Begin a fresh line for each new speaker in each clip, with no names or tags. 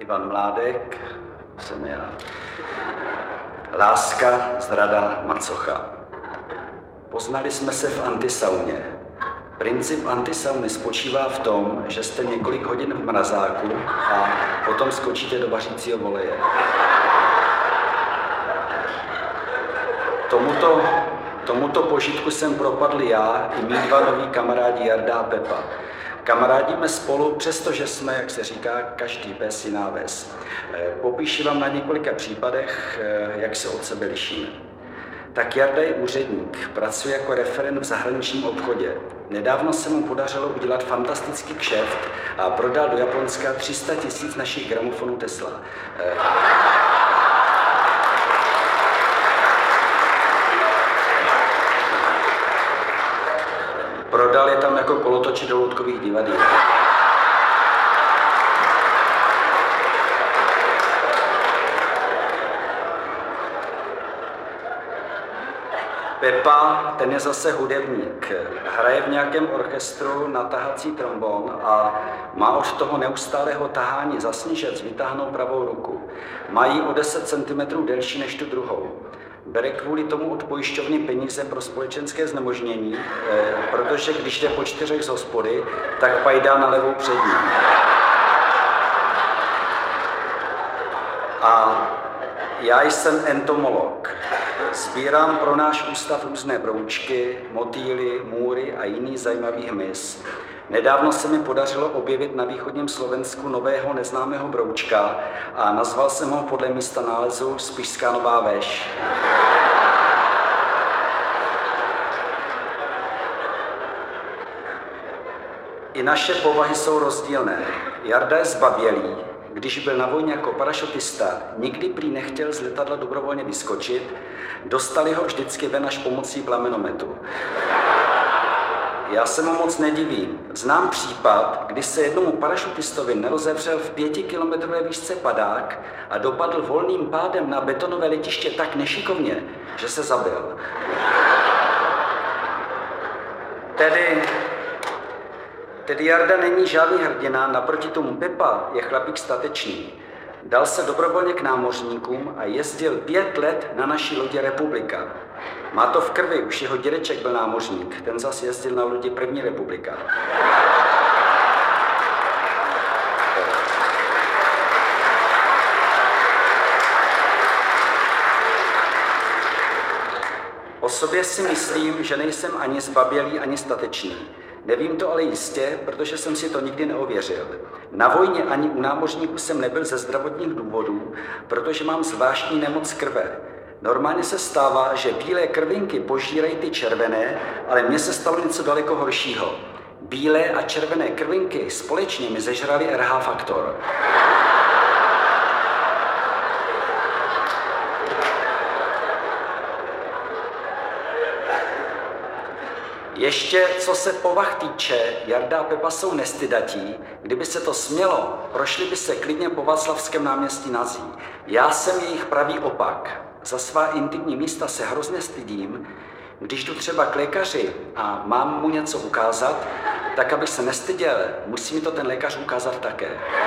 Ivan Mládek, jsem já. Láska, zrada, macocha. Poznali jsme se v antisauně. Princip antisauny spočívá v tom, že jste několik hodin v mrazáku a potom skočíte do vařícího voleje. Tomuto požitku jsem propadl já i mý dva noví kamarádi Jarda a Pepa. Kamarádíme spolu, přestože jsme, jak se říká, každý pes jiná ves. Popíši vám na několika případech, jak se od sebe lišíme. Tak Jarda je úředník, pracuje jako referent v zahraničním obchodě. Nedávno se mu podařilo udělat fantastický kšeft a prodal do Japonska 300 000 našich gramofonů Tesla. Prodal je tam jako kolotoči do loutkových divadel. Pepa, ten je zase hudebník. Hraje v nějakém orchestru na tahací trombon a má od toho neustálého tahání za snížec vytáhnou pravou ruku. Mají o 10 cm delší než tu druhou. Bere kvůli tomu od pojišťovny peníze pro společenské znemožnění, protože když jde po 4 z hospody, tak pajdá na levou přední. A já jsem entomolog. Sbírám pro náš ústav různé broučky, motýly, můry a jiný zajímavý hmyz. Nedávno se mi podařilo objevit na východním Slovensku nového neznámého broučka a nazval jsem ho podle místa nálezu Spišská Nová Ves. I naše povahy jsou rozdílné. Jarda je zbabělý. Když byl na vojně jako parašutista, nikdy prý nechtěl z letadla dobrovolně vyskočit, dostali ho vždycky ven až pomocí plamenometu. Já se mu moc nedivím. Znám případ, kdy se jednomu parašutistovi nerozevřel v 5kilometrové výšce padák a dopadl volným pádem na betonové letiště tak nešikovně, že se zabil. Tedy Jarda není žádný hrdina, naproti tomu Pepa je chlapík statečný. Dal se dobrovolně k námořníkům a jezdil 5 let na naší lodě Republika. Má to v krvi, už jeho dědeček byl námořník, ten zas jezdil na lodi První republika. O sobě si myslím, že nejsem ani zbabělý, ani statečný. Nevím to ale jistě, protože jsem si to nikdy neověřil. Na vojně ani u námořníků jsem nebyl ze zdravotních důvodů, protože mám zvláštní nemoc krve. Normálně se stává, že bílé krvinky požírají ty červené, ale mně se stalo něco daleko horšího. Bílé a červené krvinky společně mi zežrali RH faktor. Ještě co se povah týče, Jarda a Pepa jsou nestydatí. Kdyby se to smělo, prošli by se klidně po Václavském náměstí nazí. Já jsem jejich pravý opak. Za svá intimní místa se hrozně stydím. Když jdu třeba k lékaři a mám mu něco ukázat, tak abych se nestyděl, musí mi to ten lékař ukázat také.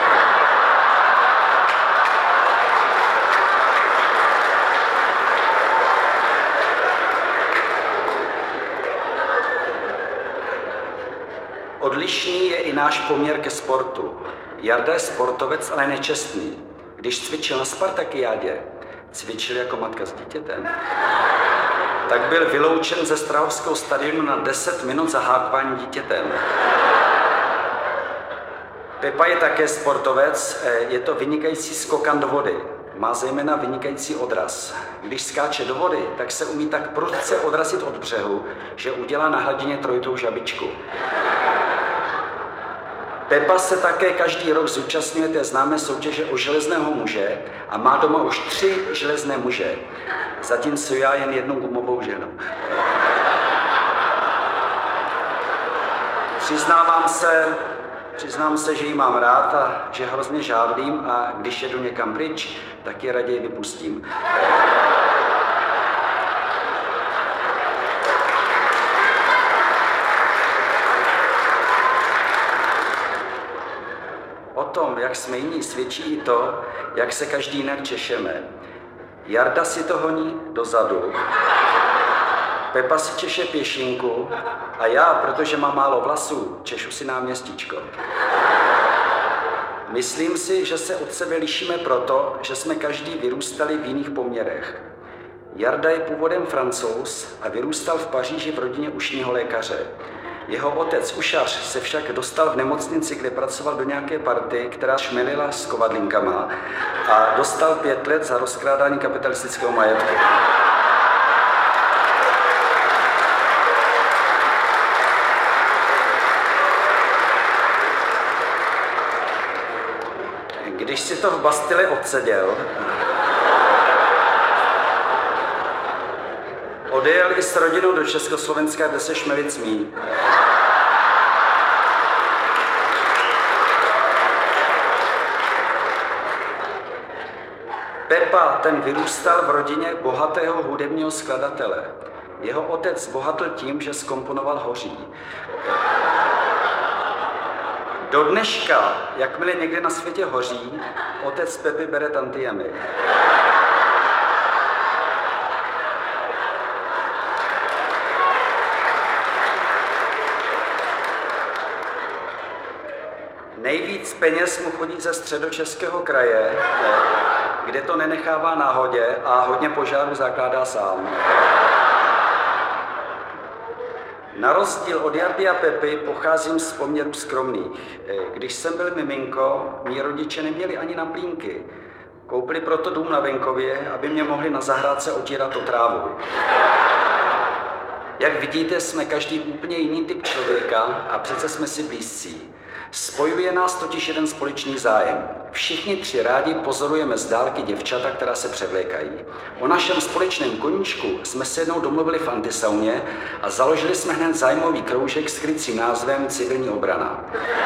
Odlišný je i náš poměr ke sportu. Jarda je sportovec, ale nečestný. Když cvičil na Spartakiádě, cvičil jako matka s dítětem, tak byl vyloučen ze Strahovského stadionu na 10 minut za hákování dítětem. Pepa je také sportovec, je to vynikající skokan do vody. Má zejména vynikající odraz. Když skáče do vody, tak se umí tak prudce odrazit od břehu, že udělá na hladině trojitou žabičku. Pepa se také každý rok zúčastňuje té známé soutěže o železného muže a má doma už 3 železné muže. Zatímco já jen jednu gumovou ženu. Přiznám se, že ji mám rád a že hrozně žávlím a když jedu někam pryč, tak ji raději vypustím. O tom, jak jsme jiní, svědčí i to, jak se každý jinak češeme. Jarda si to honí dozadu, Pepa si češe pěšinku a já, protože mám málo vlasů, češu si náměstíčko. Myslím si, že se od sebe lišíme proto, že jsme každý vyrůstali v jiných poměrech. Jarda je původem Francouz a vyrůstal v Paříži v rodině ušního lékaře. Jeho otec, ušař, se však dostal v nemocnici, kde pracoval do nějaké party, která šmelila s kovadlinkama a dostal 5 let za rozkrádání kapitalistického majetku. Když si to v Bastille odseděl, odjel i s rodinou do Československa, kde se šmelit smí. Pepa, ten vyrůstal v rodině bohatého hudebního skladatele. Jeho otec bohatl tím, že zkomponoval Hoří. Do dneška, jakmile někde na světě hoří, otec Pepy bere tantiemy. Nejvíc peněz mu chodí ze Středočeského kraje, kde to nenechává náhodě a hodně požárů zakládá sám. Na rozdíl od Jardy a Pepy pocházím z poměrů skromných. Když jsem byl miminko, mí rodiče neměli ani na plínky. Koupili proto dům na venkově, aby mě mohli na zahrádce otírat o trávu. Jak vidíte, jsme každý úplně jiný typ člověka a přece jsme si blízcí. Spojuje nás totiž jeden společný zájem. Všichni 3 rádi pozorujeme z dálky děvčata, která se převlékají. O našem společném koníčku jsme se jednou domluvili v antisauně a založili jsme hned zájmový kroužek s krycím názvem Civilní obrana.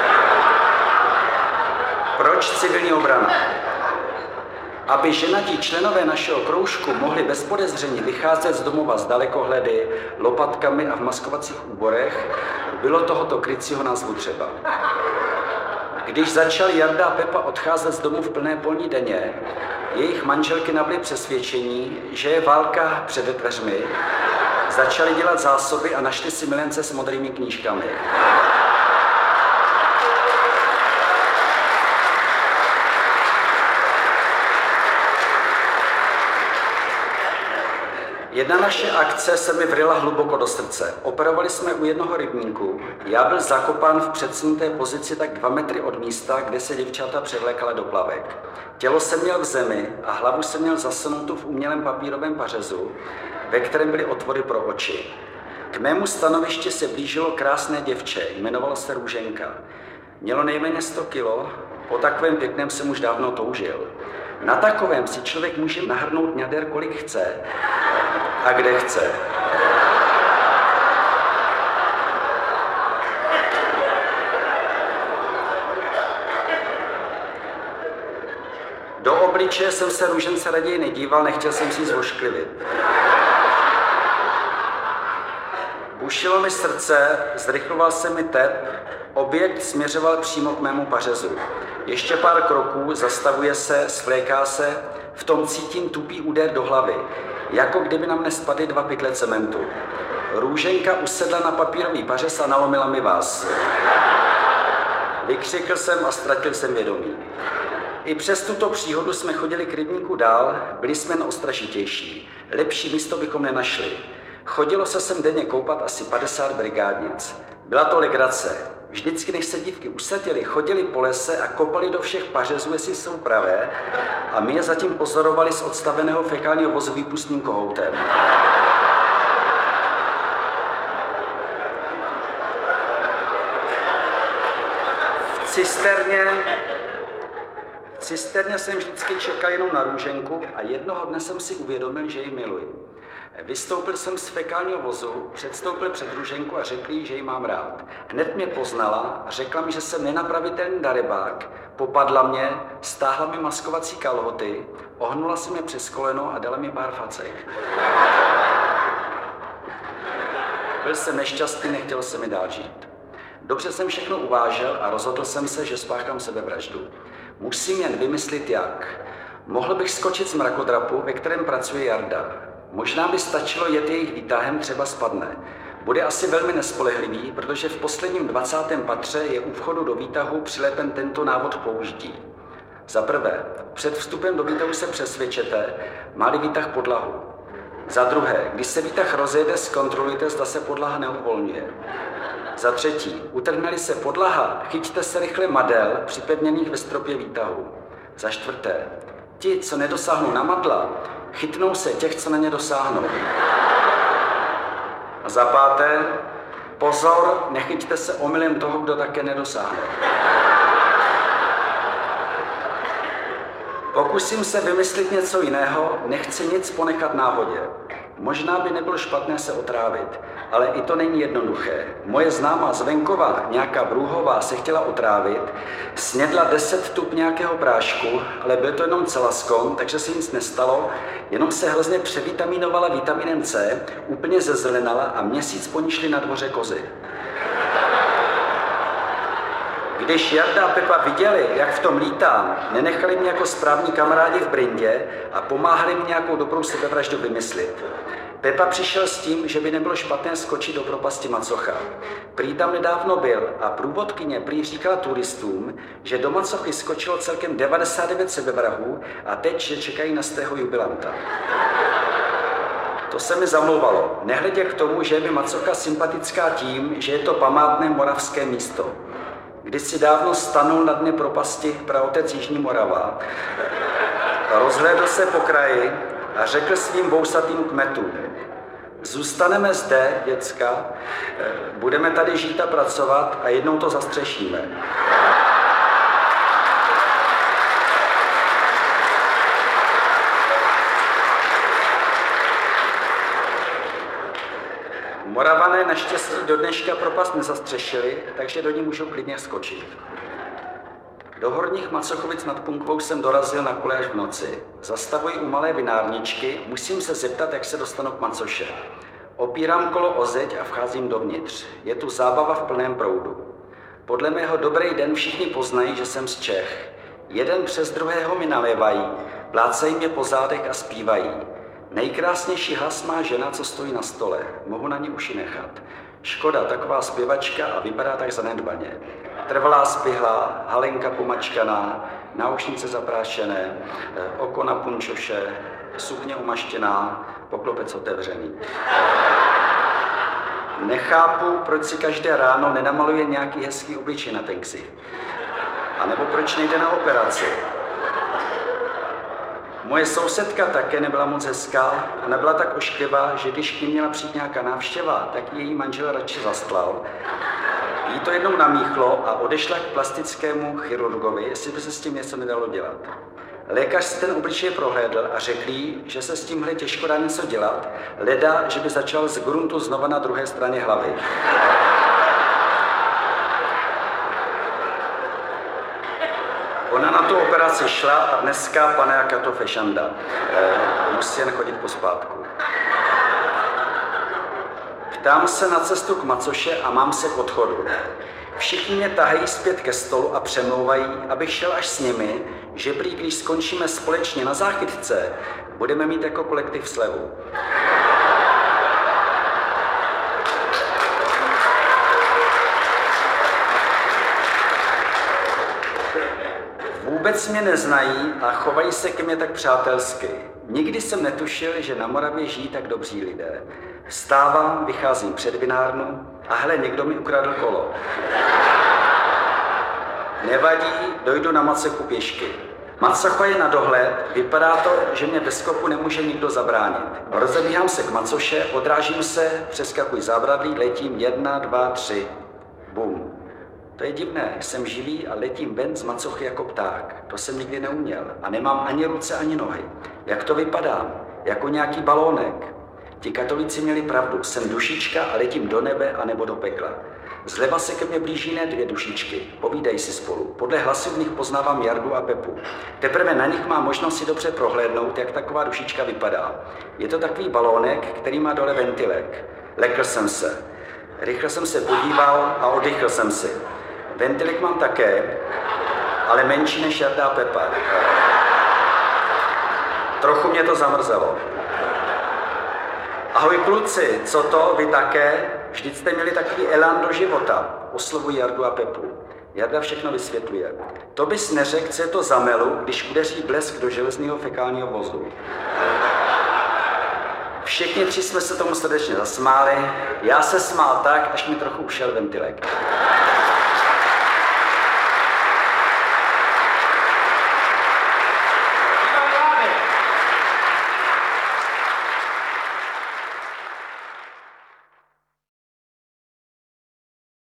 Proč civilní obrana? Aby ženatí členové našeho kroužku mohli bez podezření vycházet z domova s dalekohledy, lopatkami a v maskovacích úborech, bylo tohoto krycího názvu třeba. Když začali Jarda a Pepa odcházet z domu v plné polní deně, jejich manželky nabyly přesvědčení, že je válka před dveřmi, začali dělat zásoby a našli si milence s modrými knížkami. Jedna naše akce se mi vryla hluboko do srdce. Operovali jsme u jednoho rybníku. Já byl zakopán v předsunuté pozici tak 2 metry od místa, kde se děvčata převlékala do plavek. Tělo jsem měl v zemi a hlavu jsem měl zasunutou v umělém papírovém pařezu, ve kterém byly otvory pro oči. K mému stanovišti se blížilo krásné děvče, jmenovalo se Růženka. Mělo nejméně 100 kilo, po takovém pěkném jsem už dávno toužil. Na takovém si člověk může nahrnout ňader, kolik chce a kde chce. Do obličeje jsem se Růžence raději nedíval, nechtěl jsem si ji zvošklivit. Bušilo mi srdce, zrychloval se mi tep, objekt směřoval přímo k mému pařezu. Ještě pár kroků, zastavuje se, svléká se, v tom cítím tupý úder do hlavy, jako kdyby na mne spadly 2 pytle cementu. Růženka usedla na papírový pařez a nalomila mi vás. Vykřikl jsem a ztratil jsem vědomí. I přes tuto příhodu jsme chodili k rybníku dál, byli jsme jen ostražitější. Lepší místo bychom nenašli. Chodilo se sem denně koupat asi 50 brigádnic. Byla to legrace. Vždycky, než se dívky usadily, chodili po lese a kopali do všech pařezů, jestli jsou pravé, a my je zatím pozorovali z odstaveného fekálního vozu výpustným kohoutem. V cisterně jsem vždycky čekal jenom na Růženku a jednoho dne jsem si uvědomil, že ji miluji. Vystoupil jsem z fekálního vozu, předstoupil před Růženku a řekl jí, že ji mám rád. Hned mě poznala, řekla mi, že jsem nenapravitelný darebák, popadla mě, stáhla mi maskovací kalhoty, ohnula si mě přes koleno a dala mi pár facek. Byl jsem nešťastný, nechtěl se mi dál žít. Dobře jsem všechno uvážel a rozhodl jsem se, že spáchám sebevraždu. Musím jen vymyslit jak. Mohl bych skočit z mrakodrapu, ve kterém pracuje Jarda. Možná by stačilo jet jejich výtahem, třeba spadne. Bude asi velmi nespolehlivý, protože v posledním 20. patře je u vchodu do výtahu přilepen tento návod použití. Za prvé, před vstupem do výtahu se přesvědčete, má-li výtah podlahu. Za druhé, když se výtah rozjede, zkontrolujte, zda se podlaha neuvolňuje. Za třetí, utrhne-li se podlaha, chyťte se rychle madel připevněných ve stropě výtahu. Za čtvrté, ti, co nedosáhnou na madla, chytnou se těch, co na ně dosáhnou. A za páté, pozor, nechyťte se omylem toho, kdo také nedosáhne. Pokusím se vymyslit něco jiného, nechci nic ponechat náhodě. Možná by nebylo špatné se otrávit, ale i to není jednoduché. Moje známá z venkova, nějaká Brůhová, se chtěla otrávit, snědla 10 tup nějakého prášku, ale byl to jenom celaskon, takže se nic nestalo, jenom se hrozně převitaminovala vitaminem C, úplně zezelenala a měsíc po ní šli na dvoře kozy. Když Jarda a Pepa viděli, jak v tom lítám, nenechali mě jako správní kamarádi v brindě a pomáhali mi nějakou dobrou sebevraždu vymyslit. Pepa přišel s tím, že by nebylo špatné skočit do propasti Macocha. Prý tam nedávno byl a průvodkyně prý říkala turistům, že do Macochy skočilo celkem 99 sebevrahů a teď, že čekají na stého jubilanta. To se mi zamlouvalo, nehledě k tomu, že je mi Macocha sympatická tím, že je to památné moravské místo. Kdysi dávno stanul na dně propasti praotec Jižní Morava, rozhlédl se po kraji a řekl svým vousatým kmetům: zůstaneme zde, děcka, budeme tady žít a pracovat a jednou to zastřešíme. Moravané naštěstí do dneška propast nezastřešili, takže do ní můžou klidně skočit. Do Horních Macochovic nad Punkvou jsem dorazil na kole až v noci. Zastavuji u malé vinárničky, musím se zeptat, jak se dostanu k macoše. Opírám kolo o zeď a vcházím dovnitř. Je tu zábava v plném proudu. Podle mého dobrý den všichni poznají, že jsem z Čech. Jeden přes druhého mi nalévají, plácají mě po zádech a zpívají. Nejkrásnější hlas má žena, co stojí na stole. Mohu na ní uši nechat. Škoda, taková zpěvačka a vypadá tak zanedbaně. Trvalá spihlá, halenka pomačkaná, náušnice zaprášené, oko na punčoše, sukně umaštěná, poklopec otevřený. Nechápu, proč si každé ráno nenamaluje nějaký hezký obličej na ten ksicht. A nebo proč nejde na operaci. Moje sousedka také nebyla moc hezká a nebyla tak ošklivá, že když k ní měla přijít nějaká návštěva, tak její manžel radši zastlal. Jí to jednou namíchlo a odešla k plastickému chirurgovi, jestli by se s tím něco nedalo dělat. Lékař si ten obličej prohlédl a řekl jí, že se s tímhle těžko dá něco dělat, leda, že by začal z gruntu znova na druhé straně hlavy. Ona na tu operaci šla a dneska pane Akato fešanda. Musí jen chodit pospátku. Ptám se na cestu k macoše a mám se k odchodu. Všichni mě tahají zpět ke stolu a přemlouvají, abych šel až s nimi, že prý, když skončíme společně na záchytce, budeme mít jako kolektiv slevu. Vůbec mě neznají a chovají se ke mně tak přátelsky. Nikdy jsem netušil, že na Moravě žijí tak dobří lidé. Vstávám, vycházím před vinárnu a hele, někdo mi ukradl kolo. Nevadí, dojdu na Macochu pěšky. Macocha je na dohled, vypadá to, že mě ve skoku nemůže nikdo zabránit. Rozebíhám se k macoše, odrážím se, přeskakuji zábradlí, letím 1, 2, 3. Bum. To je divné, jsem živý a letím ven z macochy jako pták. To jsem nikdy neuměl a nemám ani ruce, ani nohy. Jak to vypadá? Jako nějaký balónek. Ti katolíci měli pravdu, jsem dušička a letím do nebe anebo do pekla. Zleva se ke mně blíží ne 2 dušičky, povídají si spolu. Podle hlasu v nich poznávám Jardu a Pepu. Teprve na nich mám možnost si dobře prohlédnout, jak taková dušička vypadá. Je to takový balónek, který má dole ventilek. Lekl jsem se. Rychle jsem se podíval a oddychl jsem si. Ventilek mám také ale menší než Jarda a Pepa. Trochu mě to zamrzelo. Ahoj kluci, co to, vy také? Vždyť jste měli takový elán do života. Oslovuji Jardu a Pepu. Jarda všechno vysvětluje. To bys neřekl, co je to za melu, když udeří blesk do železného fekálního vozu. Všichni tři jsme se tomu srdečně zasmáli. Já se smál tak, až mi trochu ušel ventilek.